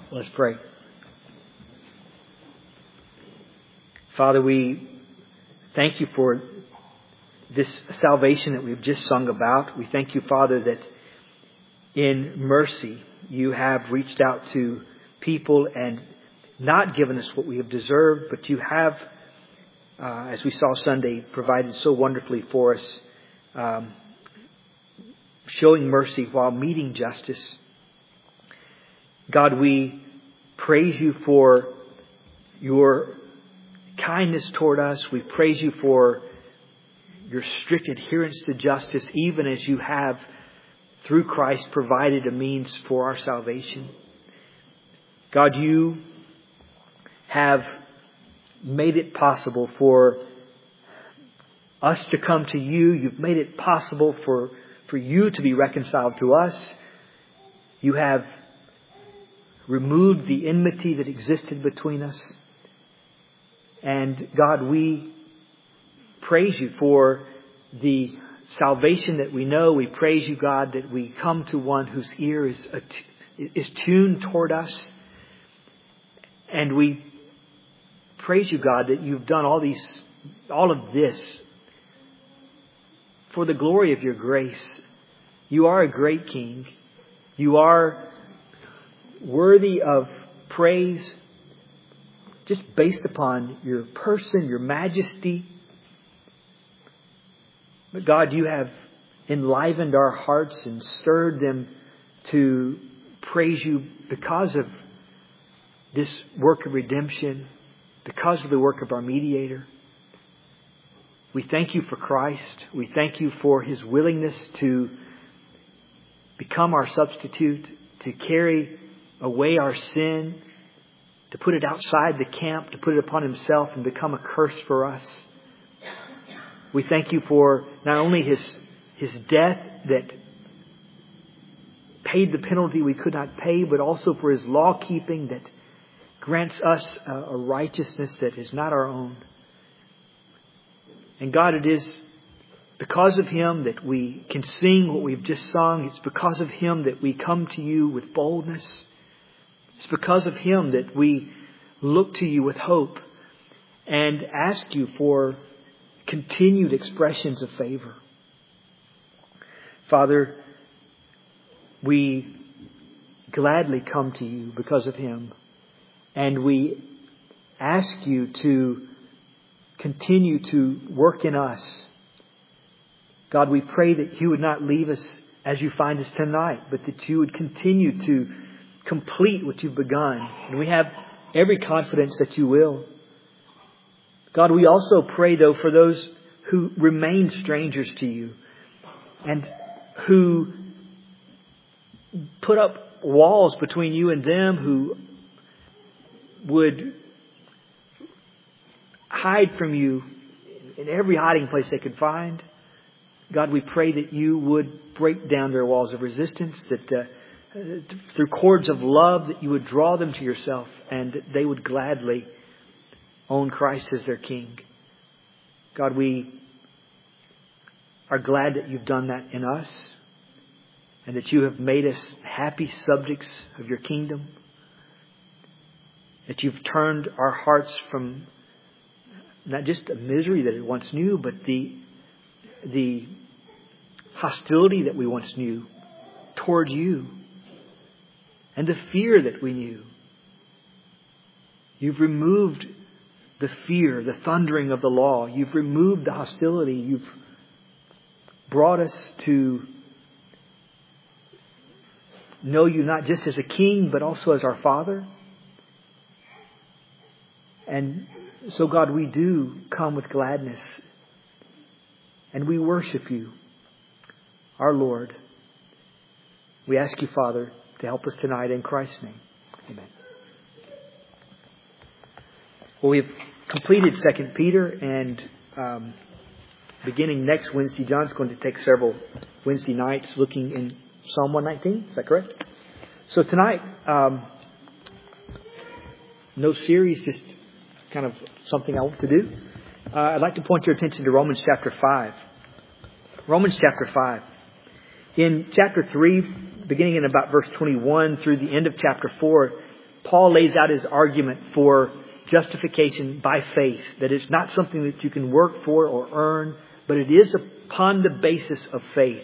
Let's pray. Father, we thank you for this salvation that we've just sung about. We thank you, Father, that in mercy you have reached out to people and not given us what we have deserved, but you have, as we saw Sunday, provided so wonderfully for us, showing mercy while meeting justice. God, we praise you for your kindness toward us. We praise you for your strict adherence to justice, even as you have, through Christ, provided a means for our salvation. God, you have made it possible for us to come to you. You've made it possible for you to be reconciled to us. You have removed the enmity that existed between us. And God, we praise you for the salvation that we know. We praise you, God, that we come to one whose ear is tuned toward us. And we praise you, God, that you've done all of this for the glory of your grace. You are a great King. You are worthy of praise just based upon your person, your majesty. But God, you have enlivened our hearts and stirred them to praise you because of this work of redemption, because of the work of our mediator. We thank you for Christ. We thank you for His willingness to become our substitute, to carry away our sin, to put it outside the camp, to put it upon Himself and become a curse for us. We thank you for not only His death that paid the penalty we could not pay, but also for His law keeping that grants us a righteousness that is not our own. And God, it is because of Him that we can sing what we've just sung. It's because of Him that we come to you with boldness. It's because of Him that we look to you with hope and ask you for continued expressions of favor. Father, we gladly come to you because of Him. And we ask you to continue to work in us. God, we pray that you would not leave us as you find us tonight, but that you would continue to complete what you've begun. And we have every confidence that you will. God, we also pray, though, for those who remain strangers to you and who put up walls between you and them, who would hide from you in every hiding place they could find. God, we pray that you would break down their walls of resistance, that through cords of love, that you would draw them to yourself and that they would gladly own Christ as their King. God, we are glad that you've done that in us and that you have made us happy subjects of your kingdom, that you've turned our hearts from not just the misery that it once knew, but the hostility that we once knew toward you and the fear that we knew. You've removed the fear, the thundering of the law. You've removed the hostility. You've brought us to know you not just as a King, but also as our Father. And so, God, we do come with gladness and we worship you, our Lord. We ask you, Father, to help us tonight in Christ's name. Amen. Well, we've completed 2 Peter, and beginning next Wednesday, John's going to take several Wednesday nights looking in Psalm 119. Is that correct? So tonight, no series, just kind of something I want to do. I'd like to point your attention to Romans chapter 5. Romans chapter 5. In chapter 3, beginning in about verse 21 through the end of chapter 4, Paul lays out his argument for justification by faith. That it's not something that you can work for or earn, but it is upon the basis of faith.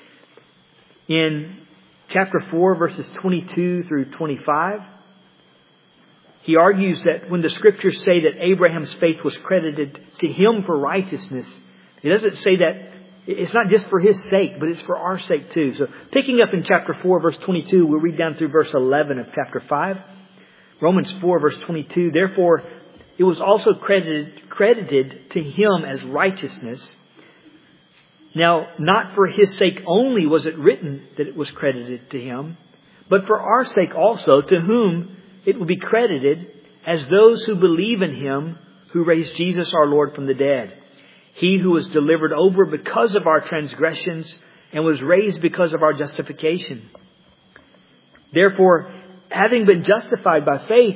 In chapter 4, verses 22 through 25, he argues that when the Scriptures say that Abraham's faith was credited to him for righteousness, it doesn't say that it's not just for his sake, but it's for our sake too. So picking up in chapter 4, verse 22, we'll read down through verse 11 of chapter 5. Romans 4, verse 22, therefore it was also credited to him as righteousness. Now, not for his sake only was it written that it was credited to him, but for our sake also, to whom it will be credited as those who believe in him who raised Jesus our Lord from the dead. He who was delivered over because of our transgressions and was raised because of our justification. Therefore, having been justified by faith,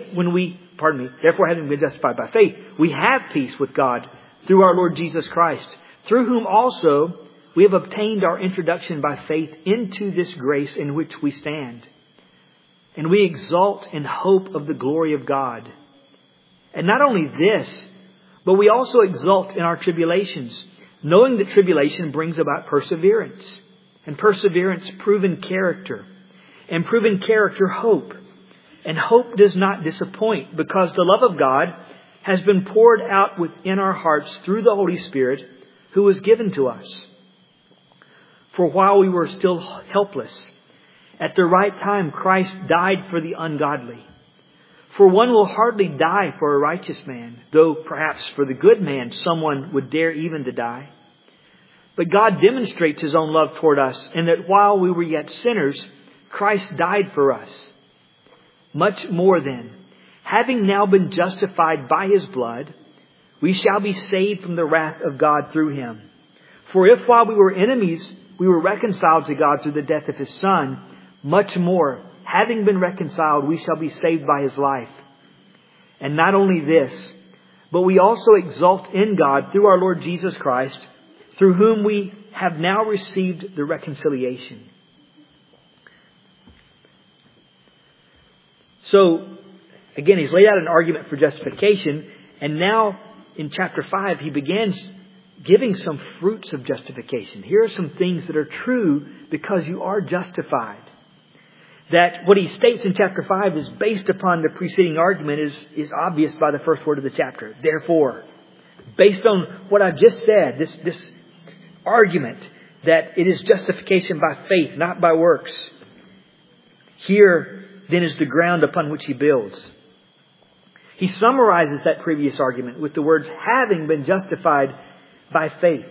we have peace with God through our Lord Jesus Christ, through whom also we have obtained our introduction by faith into this grace in which we stand. And we exult in hope of the glory of God. And not only this, but we also exult in our tribulations, knowing that tribulation brings about perseverance, and perseverance proven character, and proven character hope. And hope does not disappoint, because the love of God has been poured out within our hearts through the Holy Spirit who was given to us. For while we were still helpless, at the right time Christ died for the ungodly. For one will hardly die for a righteous man, though perhaps for the good man someone would dare even to die. But God demonstrates His own love toward us, in that while we were yet sinners, Christ died for us. Much more then, having now been justified by His blood, we shall be saved from the wrath of God through Him. For if while we were enemies, we were reconciled to God through the death of His Son, much more, having been reconciled, we shall be saved by His life. And not only this, but we also exult in God through our Lord Jesus Christ, through whom we have now received the reconciliation. So, again, he's laid out an argument for justification, and now in chapter 5 he begins giving some fruits of justification. Here are some things that are true because you are justified. That what he states in chapter 5 is based upon the preceding argument is obvious by the first word of the chapter. Therefore, based on what I've just said, this argument that it is justification by faith, not by works. Here then is the ground upon which he builds. He summarizes that previous argument with the words, having been justified by faith.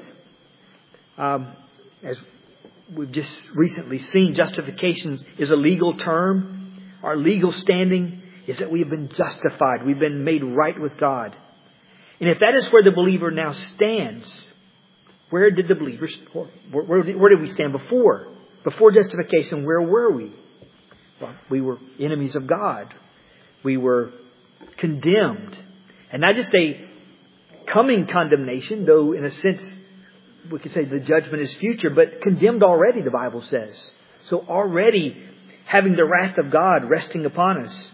As we've just recently seen, justification is a legal term. Our legal standing is that we have been justified. We've been made right with God. And if that is where the believer now stands, where did the believers, where did we stand before? Before justification, where were we? Well, we were enemies of God. We were condemned. And not just a coming condemnation, though in a sense we could say the judgment is future, but condemned already, the Bible says. So already having the wrath of God resting upon us.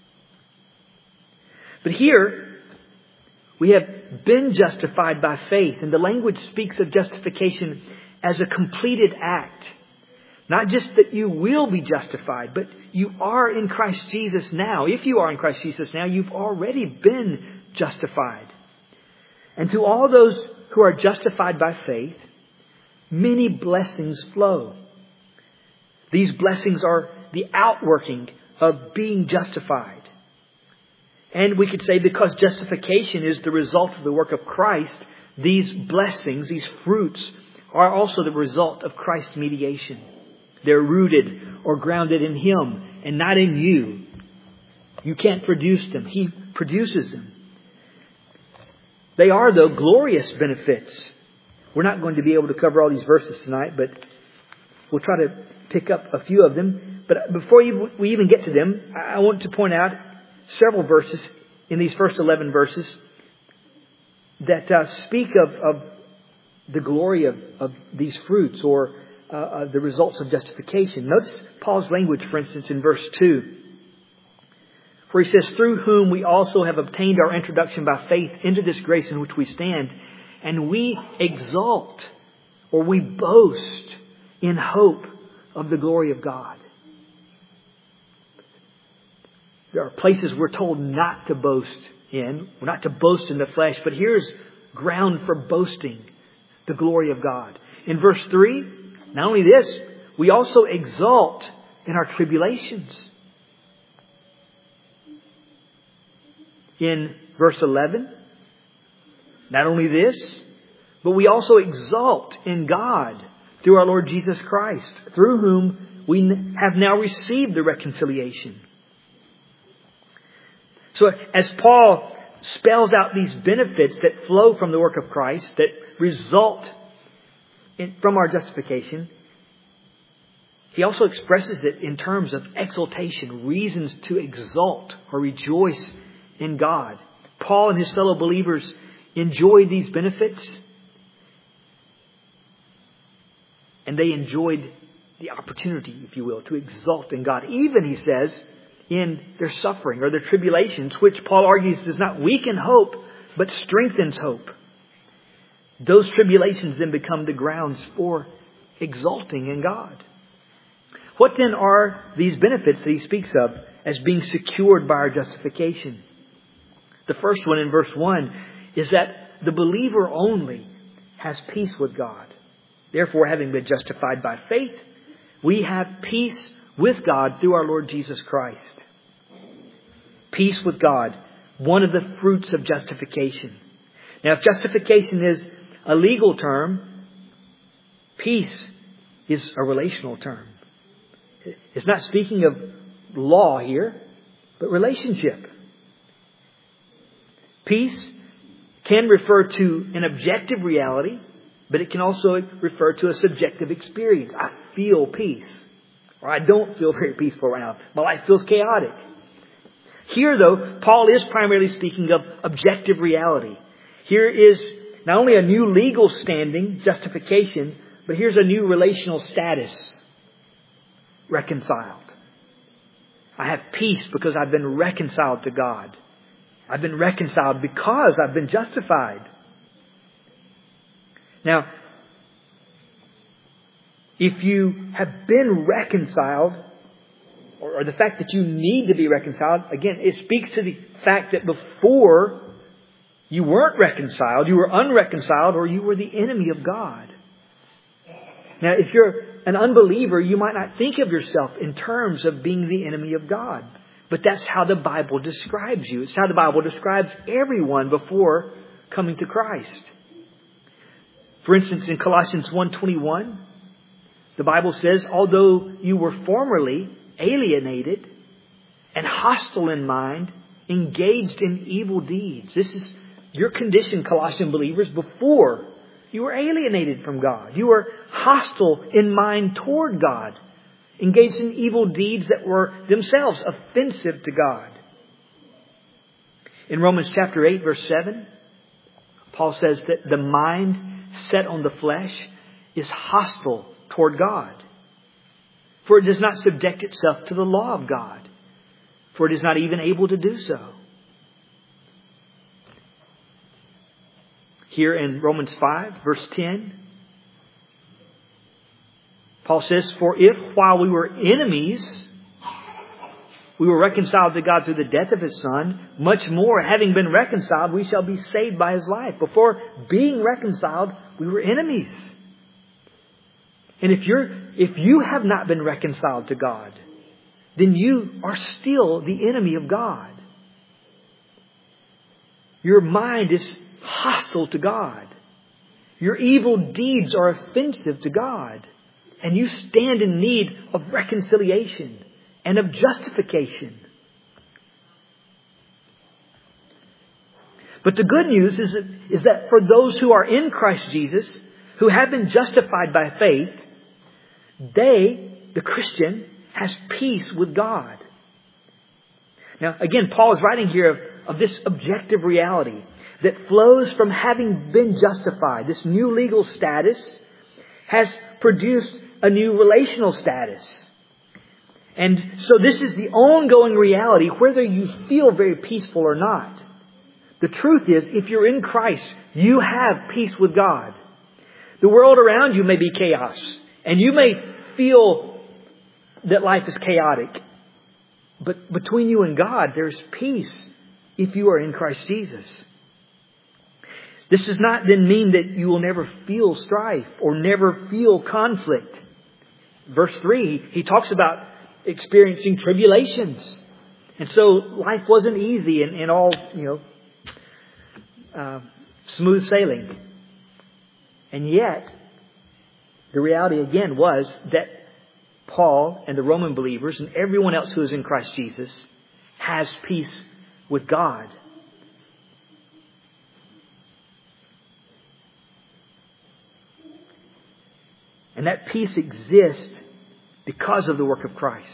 But here we have been justified by faith, and the language speaks of justification as a completed act. Not just that you will be justified, but you are in Christ Jesus now. If you are in Christ Jesus now, you've already been justified. And to all those who are justified by faith, many blessings flow. These blessings are the outworking of being justified. And we could say because justification is the result of the work of Christ, these blessings, these fruits, are also the result of Christ's mediation. They're rooted or grounded in Him and not in you. You can't produce them. He produces them. They are, though, glorious benefits. We're not going to be able to cover all these verses tonight, but we'll try to pick up a few of them. But before we even get to them, I want to point out several verses in these first 11 verses that speak of the glory of these fruits or the results of justification. Notice Paul's language, for instance, in verse 2, For he says, through whom we also have obtained our introduction by faith into this grace in which we stand, and we exalt, or we boast in hope of the glory of God. There are places we're told not to boast in, not to boast in the flesh, but here's ground for boasting, the glory of God. In verse 3, not only this, we also exult in our tribulations. In verse 11, not only this, but we also exult in God through our Lord Jesus Christ, through whom we have now received the reconciliation. So as Paul spells out these benefits that flow from the work of Christ, that result from our justification, he also expresses it in terms of exultation, reasons to exult or rejoice in God. Paul and his fellow believers enjoyed these benefits, and they enjoyed the opportunity, if you will, to exult in God. Even, he says, in their suffering or their tribulations, which Paul argues does not weaken hope, but strengthens hope. Those tribulations then become the grounds for exulting in God. What then are these benefits that he speaks of as being secured by our justification? The first one in verse 1 is that the believer only has peace with God. Therefore, having been justified by faith, we have peace with God through our Lord Jesus Christ. Peace with God, one of the fruits of justification. Now, if justification is a legal term, peace is a relational term. It's not speaking of law here, but relationship. Peace can refer to an objective reality, but it can also refer to a subjective experience. I feel peace. Or I don't feel very peaceful right now. My life feels chaotic. Here, though, Paul is primarily speaking of objective reality. Here is not only a new legal standing, justification, but here's a new relational status. Reconciled. I have peace because I've been reconciled to God. I've been reconciled because I've been justified. Now, if you have been reconciled, or the fact that you need to be reconciled, again, it speaks to the fact that before you weren't reconciled, you were unreconciled, or you were the enemy of God. Now, if you're an unbeliever, you might not think of yourself in terms of being the enemy of God. But that's how the Bible describes you. It's how the Bible describes everyone before coming to Christ. For instance, in Colossians 1:21, the Bible says, although you were formerly alienated and hostile in mind, engaged in evil deeds. This is your condition, Colossian believers, before you were alienated from God. You were hostile in mind toward God, engaged in evil deeds that were themselves offensive to God. In Romans chapter 8, verse 7, Paul says that the mind set on the flesh is hostile toward God. For it does not subject itself to the law of God, for it is not even able to do so. Here in Romans 5, verse 10, Paul says, for if while we were enemies, we were reconciled to God through the death of His Son, much more, having been reconciled, we shall be saved by His life. Before being reconciled, we were enemies. And if you have not been reconciled to God, then you are still the enemy of God. Your mind is hostile to God. Your evil deeds are offensive to God. And you stand in need of reconciliation and of justification. But the good news is that for those who are in Christ Jesus, who have been justified by faith, the Christian, has peace with God. Now, again, Paul is writing here of this objective reality that flows from having been justified. This new legal status has produced a new relational status. And so this is the ongoing reality, whether you feel very peaceful or not. The truth is, if you're in Christ, you have peace with God. The world around you may be chaos, and you may feel that life is chaotic. But between you and God, there's peace if you are in Christ Jesus. This does not then mean that you will never feel strife or never feel conflict. Verse 3, he talks about experiencing tribulations. And so life wasn't easy and all, smooth sailing. And yet, the reality again was that Paul and the Roman believers and everyone else who is in Christ Jesus has peace with God. And that peace exists because of the work of Christ.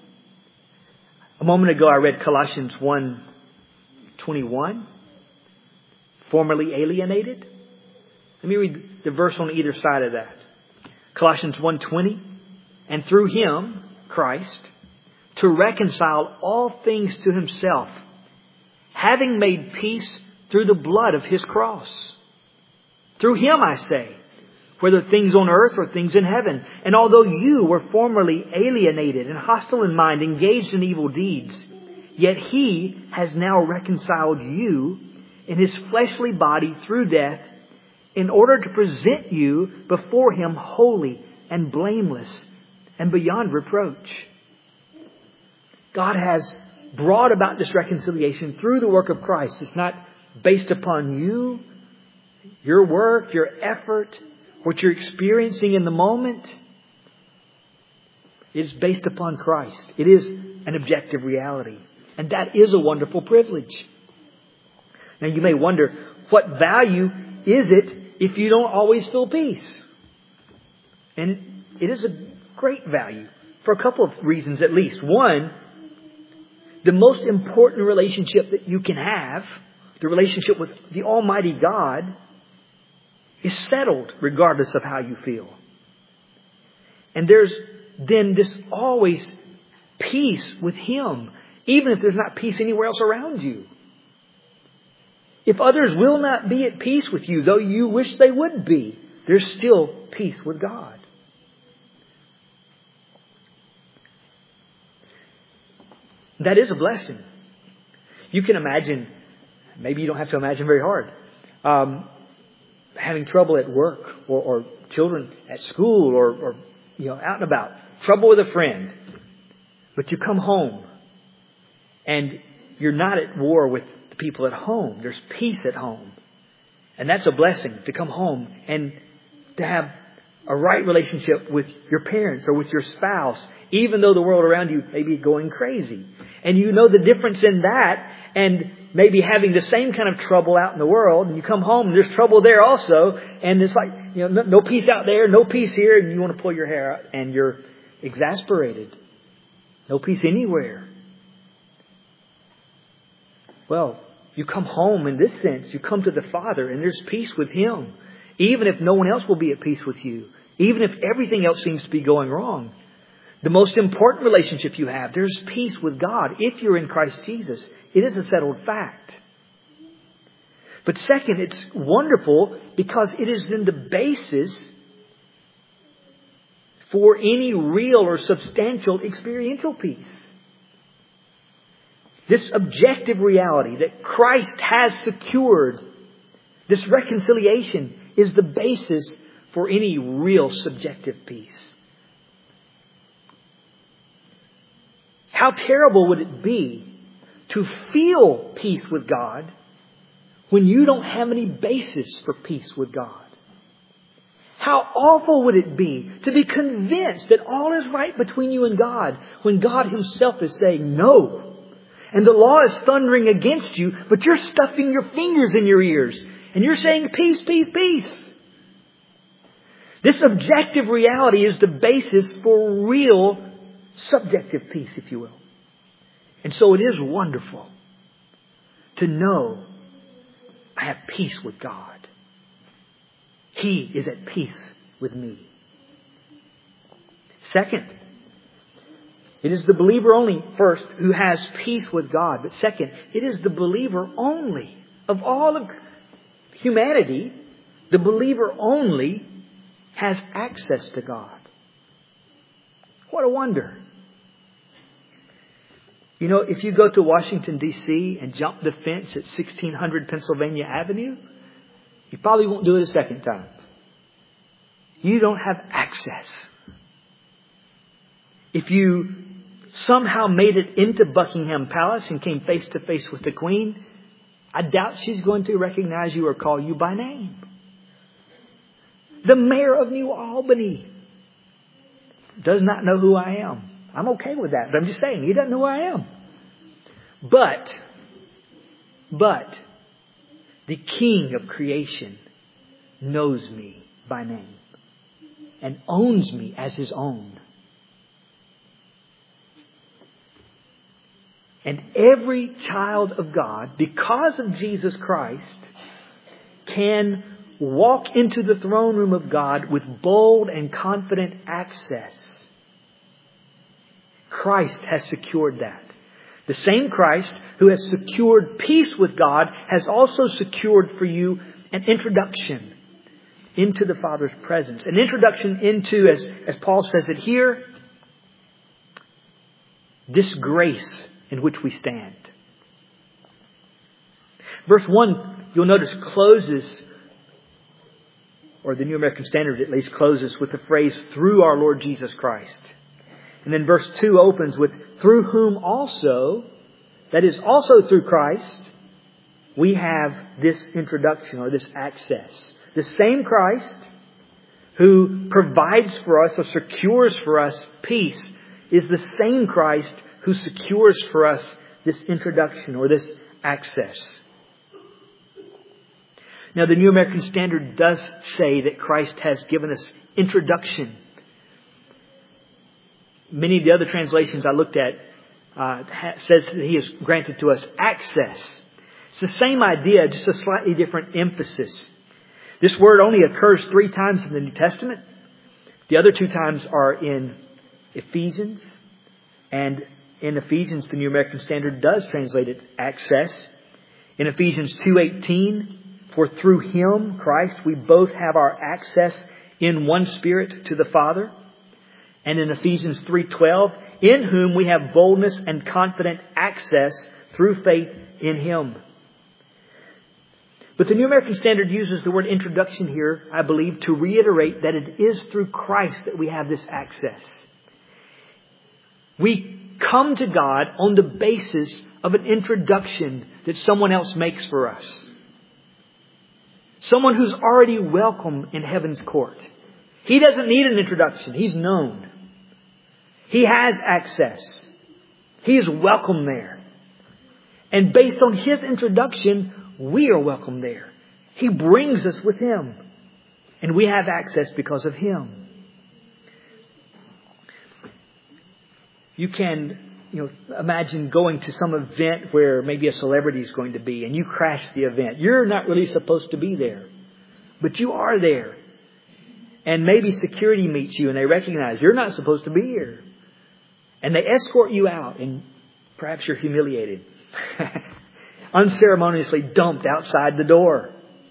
A moment ago I read Colossians 1:21. Formerly alienated. Let me read the verse on either side of that. Colossians 1:20. And through Him, Christ, to reconcile all things to Himself, having made peace through the blood of His cross. Through Him, I say, whether things on earth or things in heaven. And although you were formerly alienated and hostile in mind, engaged in evil deeds, yet He has now reconciled you in His fleshly body through death, in order to present you before Him holy and blameless and beyond reproach. God has brought about this reconciliation through the work of Christ. It's not based upon you, your work, your effort, what you're experiencing in the moment. It is based upon Christ. It is an objective reality. And that is a wonderful privilege. Now you may wonder, what value is it if you don't always feel peace? And it is a great value for a couple of reasons at least. One, the most important relationship that you can have, the relationship with the Almighty God, is settled regardless of how you feel. And there's then this always peace with Him, even if there's not peace anywhere else around you. If others will not be at peace with you, though you wish they would be, there's still peace with God. That is a blessing. You can imagine, maybe you don't have to imagine very hard, having trouble at work or children at school or out and about, trouble with a friend. But you come home and you're not at war with the people at home. There's peace at home. And that's a blessing, to come home and to have a right relationship with your parents or with your spouse, even though the world around you may be going crazy. And you know the difference in that and maybe having the same kind of trouble out in the world, and you come home and there's trouble there also, and it's like, no peace out there, no peace here, and you want to pull your hair out and you're exasperated. No peace anywhere. Well, you come home in this sense, you come to the Father and there's peace with Him. Even if no one else will be at peace with you. Even if everything else seems to be going wrong. The most important relationship you have, there's peace with God. If you're in Christ Jesus, it is a settled fact. But second, it's wonderful because it is then the basis for any real or substantial experiential peace. This objective reality that Christ has secured, this reconciliation, is the basis for any real subjective peace. How terrible would it be to feel peace with God when you don't have any basis for peace with God? How awful would it be to be convinced that all is right between you and God when God Himself is saying no? And the law is thundering against you, but you're stuffing your fingers in your ears and you're saying peace, peace, peace. This objective reality is the basis for real subjective peace, if you will. And so it is wonderful to know I have peace with God. He is at peace with me. Second, It is the believer only, first, who has peace with God. But second, it is the believer only. Of all of humanity, the believer only has access to God. What a wonder. You know, if you go to Washington, D.C. and jump the fence at 1600 Pennsylvania Avenue, you probably won't do it a second time. You don't have access. If you somehow made it into Buckingham Palace and came face to face with the Queen, I doubt she's going to recognize you or call you by name. The mayor of New Albany does not know who I am. I'm okay with that, but I'm just saying, he doesn't know who I am. But the King of creation knows me by name and owns me as His own. And every child of God, because of Jesus Christ, can walk into the throne room of God with bold and confident access. Christ has secured that. The same Christ who has secured peace with God has also secured for you an introduction into the Father's presence. An introduction into, as Paul says it here, this grace in which we stand. Verse 1, you'll notice, closes, or the New American Standard at least closes with the phrase, through our Lord Jesus Christ. And then verse 2 opens with, through whom also, that is also through Christ, we have this introduction or this access. The same Christ who provides for us or secures for us peace is the same Christ who secures for us this introduction or this access. Now, the New American Standard does say that Christ has given us introduction. Many of the other translations I looked at says that He has granted to us access. It's the same idea, just a slightly different emphasis. This word only occurs 3 times in the New Testament. The other 2 times are in Ephesians. And in Ephesians, the New American Standard does translate it access. In Ephesians 2:18, for through Him, Christ, we both have our access in one Spirit to the Father. And in Ephesians 3:12, in whom we have boldness and confident access through faith in Him. But the New American Standard uses the word introduction here, I believe, to reiterate that it is through Christ that we have this access. We come to God on the basis of an introduction that someone else makes for us. Someone who's already welcome in heaven's court. He doesn't need an introduction. He's known. He has access. He is welcome there. And based on His introduction, we are welcome there. He brings us with Him. And we have access because of Him. You can, imagine going to some event where maybe a celebrity is going to be and you crash the event. You're not really supposed to be there, but you are there. And maybe security meets you and they recognize you're not supposed to be here. And they escort you out and perhaps you're humiliated. Unceremoniously dumped outside the door.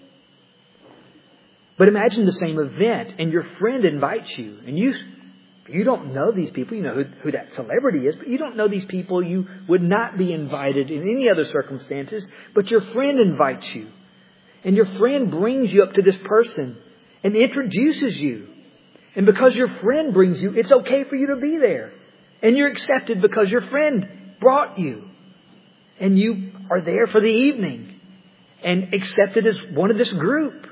But imagine the same event and your friend invites you and you don't know these people. You know who that celebrity is, but you don't know these people. You would not be invited in any other circumstances, but your friend invites you. And your friend brings you up to this person and introduces you. And because your friend brings you, it's okay for you to be there. And you're accepted because your friend brought you. And you are there for the evening and accepted as one of this group.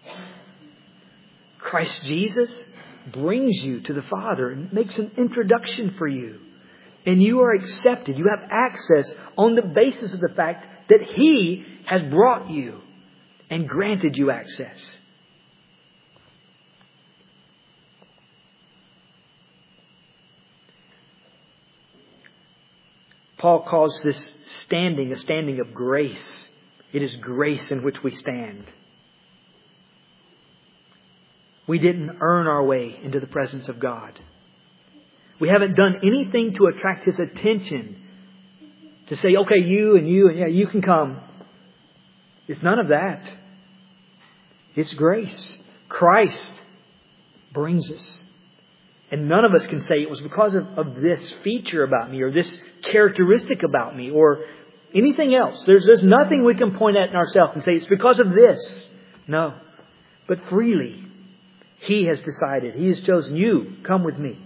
Christ Jesus brings you to the Father and makes an introduction for you. And you are accepted. You have access on the basis of the fact that He has brought you and granted you access. Paul calls this standing a standing of grace. It is grace in which we stand. We didn't earn our way into the presence of God. We haven't done anything to attract His attention. To say, okay, you and yeah, you can come. It's none of that. It's grace. Christ brings us. And none of us can say it was because of this feature about me or this characteristic about me or anything else. There's nothing we can point at in ourselves and say it's because of this. No. But freely, He has decided. He has chosen you. Come with me.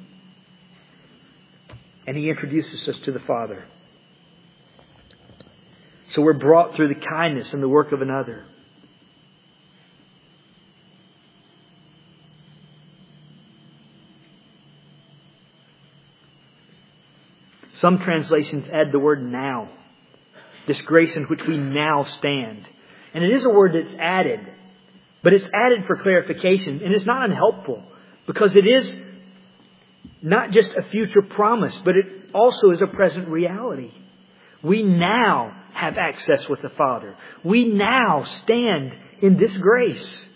And He introduces us to the Father. So we're brought through the kindness and the work of another. Some translations add the word now. This grace in which we now stand. And it is a word that's added. But it's added for clarification. And it's not unhelpful. Because it is not just a future promise, but it also is a present reality. We now have access with the Father. We now stand in this grace.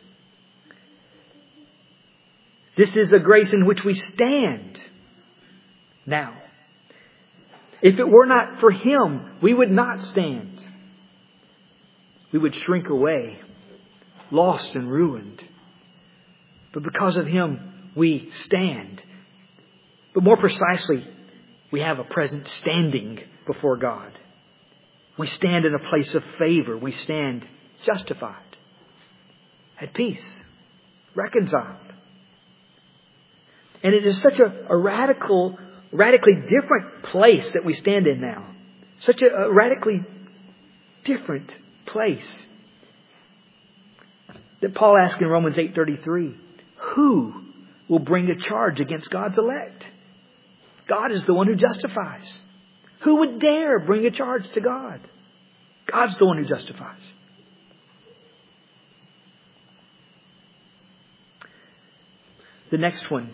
This is a grace in which we stand now. If it were not for Him, we would not stand. We would shrink away, lost and ruined. But because of Him, we stand. But more precisely, we have a present standing before God. We stand in a place of favor. We stand justified, at peace, reconciled. And it is such a radically different place that we stand in now. Such a radically different place. That Paul asks in Romans 8:33, who will bring a charge against God's elect? God is the one who justifies. Who would dare bring a charge to God? God's the one who justifies. The next one.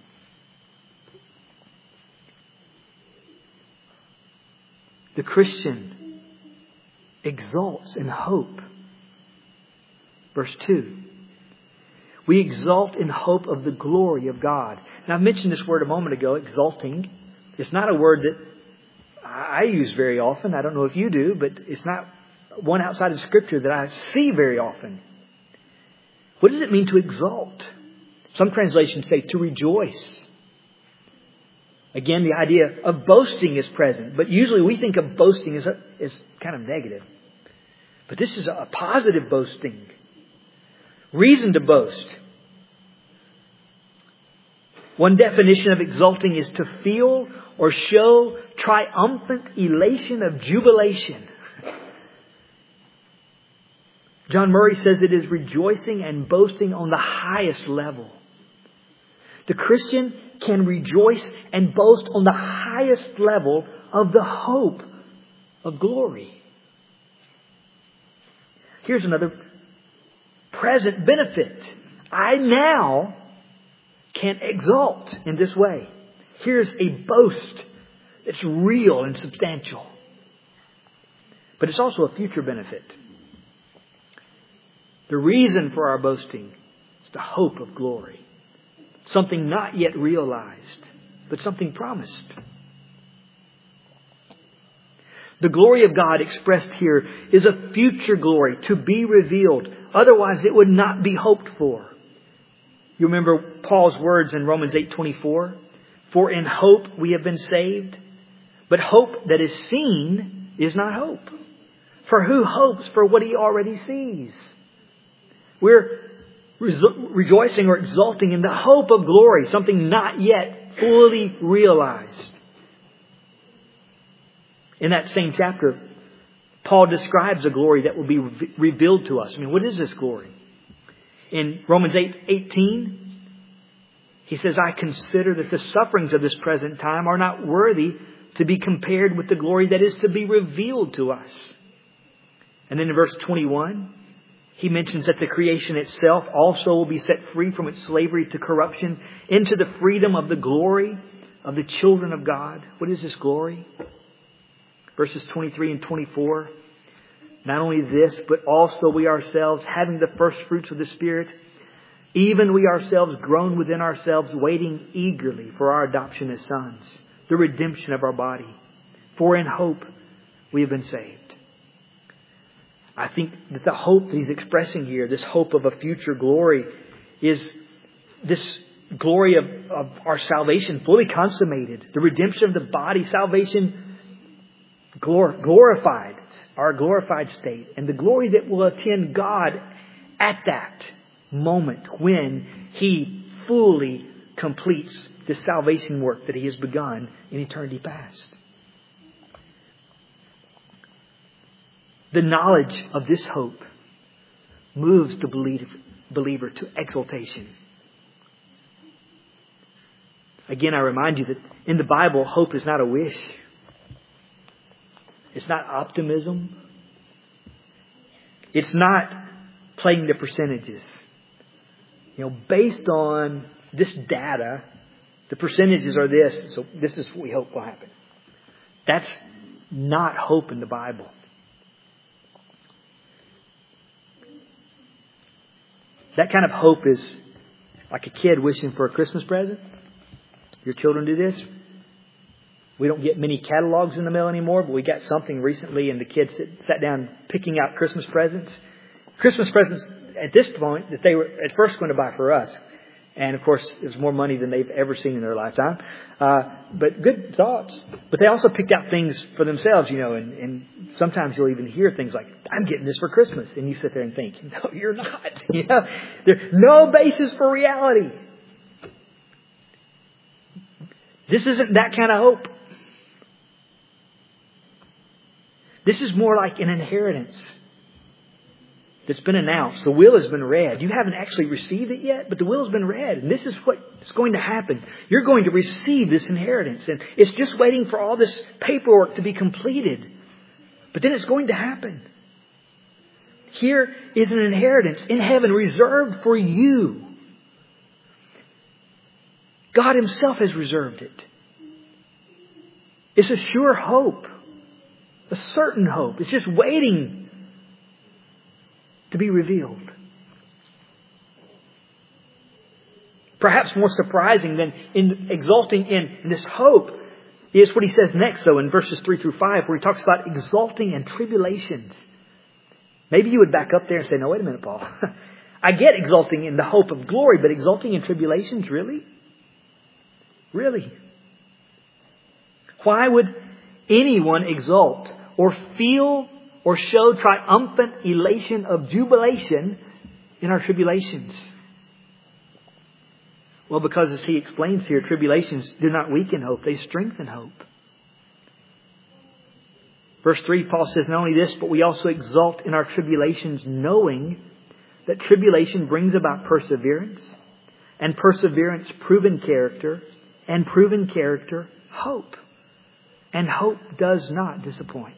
The Christian exalts in hope. Verse 2. We exalt in hope of the glory of God. Now, I've mentioned this word a moment ago, exalting. It's not a word that I use very often. I don't know if you do, but it's not one outside of Scripture that I see very often. What does it mean to exalt? Some translations say to rejoice. Again, the idea of boasting is present, but usually we think of boasting as kind of negative. But this is a positive boasting. Reason to boast. One definition of exulting is to feel or show triumphant elation of jubilation. John Murray says it is rejoicing and boasting on the highest level. The Christian can rejoice and boast on the highest level of the hope of glory. Here's another present benefit. I now can exalt in this way. Here's a boast that's real and substantial. But it's also a future benefit. The reason for our boasting is the hope of glory. Something not yet realized, but something promised. The glory of God expressed here is a future glory to be revealed. Otherwise, it would not be hoped for. You remember Paul's words in Romans 8:24? For in hope we have been saved. But hope that is seen is not hope. For who hopes for what he already sees? We're rejoicing or exulting in the hope of glory, something not yet fully realized. In that same chapter, Paul describes a glory that will be revealed to us. I mean, what is this glory? In Romans 8:18, he says, I consider that the sufferings of this present time are not worthy to be compared with the glory that is to be revealed to us. And then in verse 21, he mentions that the creation itself also will be set free from its slavery to corruption into the freedom of the glory of the children of God. What is this glory? Verses 23 and 24. Not only this, but also we ourselves, having the first fruits of the Spirit, even we ourselves groan within ourselves, waiting eagerly for our adoption as sons, the redemption of our body. For in hope we have been saved. I think that the hope that he's expressing here, this hope of a future glory, is this glory of our salvation fully consummated. The redemption of the body, salvation glorified, our glorified state. And the glory that will attend God at that moment when He fully completes the salvation work that He has begun in eternity past. The knowledge of this hope moves the believer to exaltation. Again, I remind you that in the Bible, hope is not a wish. It's not optimism. It's not playing the percentages. Based on this data, the percentages are this, so this is what we hope will happen. That's not hope in the Bible. That kind of hope is like a kid wishing for a Christmas present. Your children do this. We don't get many catalogs in the mail anymore, but we got something recently, and the kids sat down picking out Christmas presents. Christmas presents at this point that they were at first going to buy for us. And of course, it was more money than they've ever seen in their lifetime. But good thoughts. But they also picked out things for themselves, and sometimes you'll even hear things like, I'm getting this for Christmas. And you sit there and think, no, you're not. There's no basis for reality. This isn't that kind of hope. This is more like an inheritance that's been announced. The will has been read. You haven't actually received it yet, but the will has been read. And this is what's going to happen. You're going to receive this inheritance. And it's just waiting for all this paperwork to be completed. But then it's going to happen. Here is an inheritance in heaven reserved for you. God Himself has reserved it. It's a sure hope. A certain hope. It's just waiting to be revealed. Perhaps more surprising than in exulting in this hope is what he says next, though, in verses 3 through 5, where he talks about exulting in tribulations. Maybe you would back up there and say, no, wait a minute, Paul. I get exulting in the hope of glory, but exulting in tribulations, really? Really? Why would anyone exult or feel or show triumphant elation of jubilation in our tribulations? Well, because as he explains here, tribulations do not weaken hope, they strengthen hope. Verse 3, Paul says, not only this, but we also exult in our tribulations, knowing that tribulation brings about perseverance, and perseverance, proven character, and proven character, hope. And hope does not disappoint.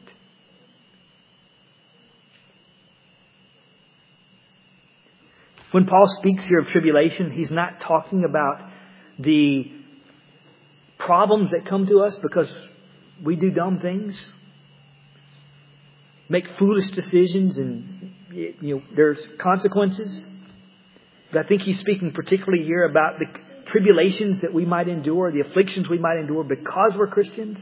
When Paul speaks here of tribulation, he's not talking about the problems that come to us because we do dumb things, make foolish decisions, and there's consequences. But I think he's speaking particularly here about the tribulations that we might endure, the afflictions we might endure because we're Christians.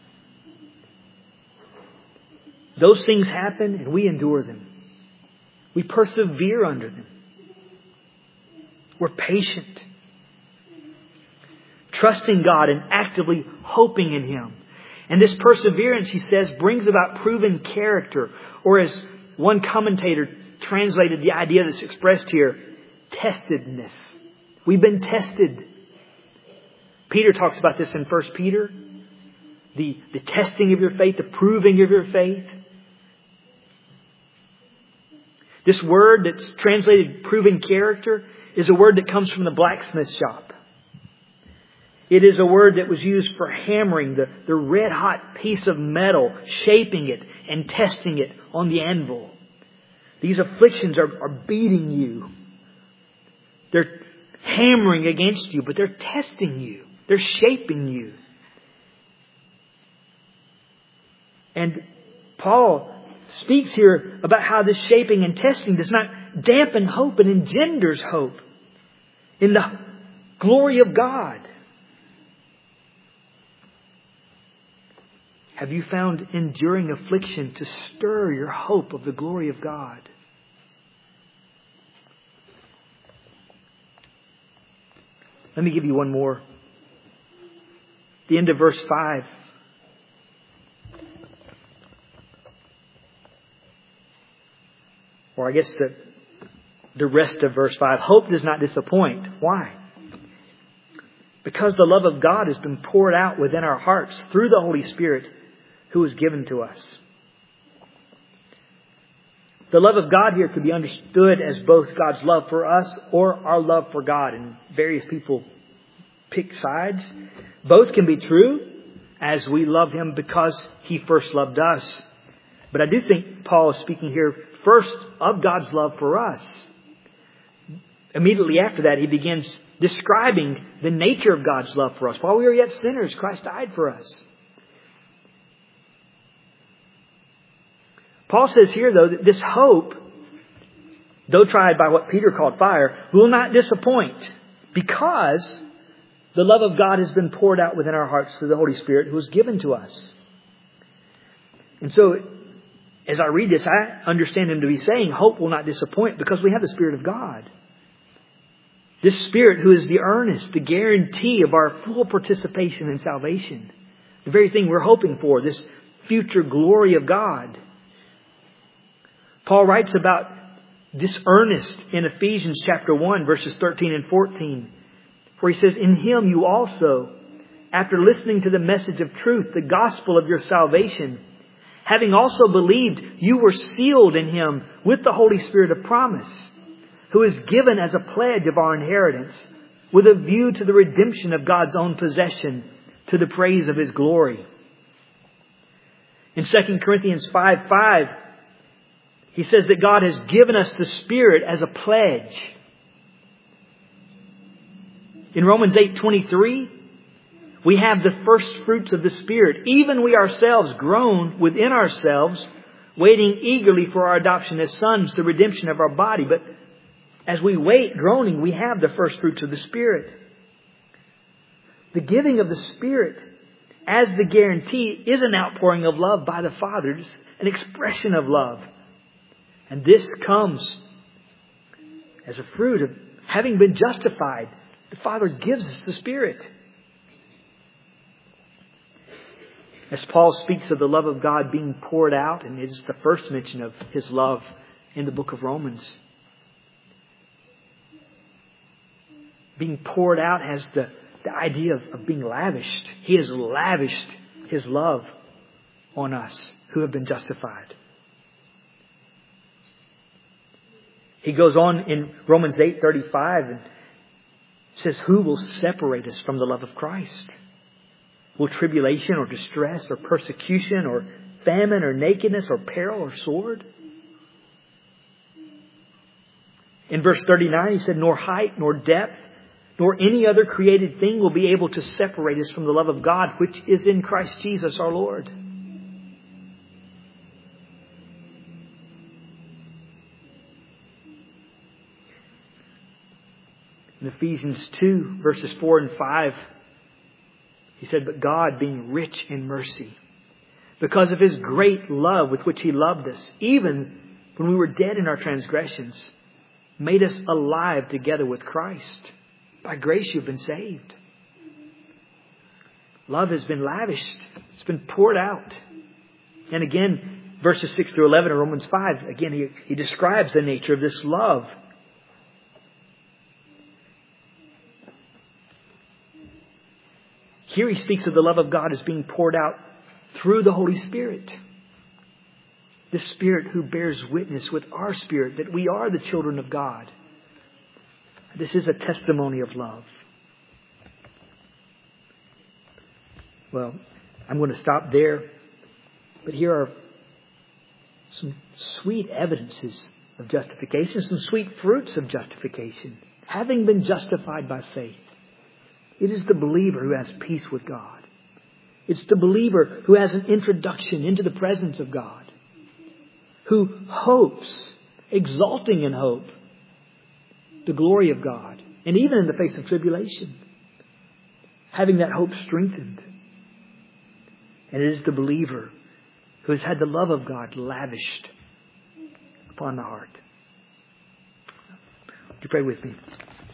Those things happen and we endure them. We persevere under them. We're patient. Trusting God and actively hoping in Him. And this perseverance, he says, brings about proven character. Or as one commentator translated the idea that's expressed here, testedness. We've been tested. Peter talks about this in 1 Peter. The testing of your faith, the proving of your faith. This word that's translated proven character is a word that comes from the blacksmith shop. It is a word that was used for hammering the red hot piece of metal, shaping it and testing it on the anvil. These afflictions are beating you. They're hammering against you, but they're testing you. They're shaping you. And Paul speaks here about how this shaping and testing does not dampen hope and engenders hope. in the glory of God. Have you found enduring affliction to stir your hope of the glory of God? Let me give you one more. The end of verse 5. Or I guess the rest of verse 5. Hope does not disappoint. Why? Because the love of God has been poured out within our hearts through the Holy Spirit who is given to us. The love of God here could be understood as both God's love for us or our love for God. And various people pick sides. Both can be true, as we love Him because He first loved us. But I do think Paul is speaking here first of God's love for us. Immediately after that, he begins describing the nature of God's love for us. While we were yet sinners, Christ died for us. Paul says here, though, that this hope, though tried by what Peter called fire, will not disappoint, because the love of God has been poured out within our hearts through the Holy Spirit who was given to us. And so, as I read this, I understand him to be saying hope will not disappoint because we have the Spirit of God. This Spirit who is the earnest, the guarantee of our full participation in salvation. The very thing we're hoping for, this future glory of God. Paul writes about this earnest in Ephesians chapter 1, verses 13 and 14, where he says, "In Him you also, after listening to the message of truth, the gospel of your salvation, having also believed, you were sealed in Him with the Holy Spirit of promise, who is given as a pledge of our inheritance, with a view to the redemption of God's own possession, to the praise of His glory." In 2 Corinthians 5:5, he says that God has given us the Spirit as a pledge. In Romans 8:23, we have the first fruits of the Spirit. Even we ourselves groan within ourselves, waiting eagerly for our adoption as sons, the redemption of our body. But as we wait, groaning, we have the first fruits of the Spirit. The giving of the Spirit as the guarantee is an outpouring of love by the Father, just an expression of love. And this comes as a fruit of having been justified. The Father gives us the Spirit. As Paul speaks of the love of God being poured out, and it's the first mention of His love in the book of Romans. Being poured out has the idea of being lavished. He has lavished His love on us who have been justified. He goes on in Romans 8:35 and says, "Who will separate us from the love of Christ? Will tribulation or distress or persecution or famine or nakedness or peril or sword?" In verse 39 he said, "Nor height nor depth nor any other created thing will be able to separate us from the love of God, which is in Christ Jesus our Lord." In Ephesians 2, verses 4 and 5, he said, "But God, being rich in mercy, because of His great love with which He loved us, even when we were dead in our transgressions, made us alive together with Christ. By grace you've been saved." Love has been lavished. It's been poured out. And again, verses 6 through 11 of Romans 5, again, he describes the nature of this love. Here he speaks of the love of God as being poured out through the Holy Spirit. The Spirit who bears witness with our spirit that we are the children of God. This is a testimony of love. Well, I'm going to stop there. But here are some sweet evidences of justification, some sweet fruits of justification. Having been justified by faith. It is the believer who has peace with God. It's the believer who has an introduction into the presence of God. Who hopes, exulting in hope, the glory of God. And even in the face of tribulation, having that hope strengthened. And it is the believer who has had the love of God lavished upon the heart. Would you pray with me?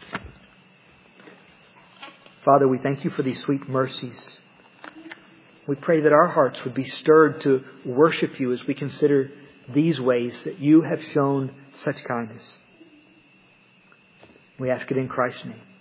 Father, we thank you for these sweet mercies. We pray that our hearts would be stirred to worship you as we consider these ways that you have shown such kindness. We ask it in Christ's name.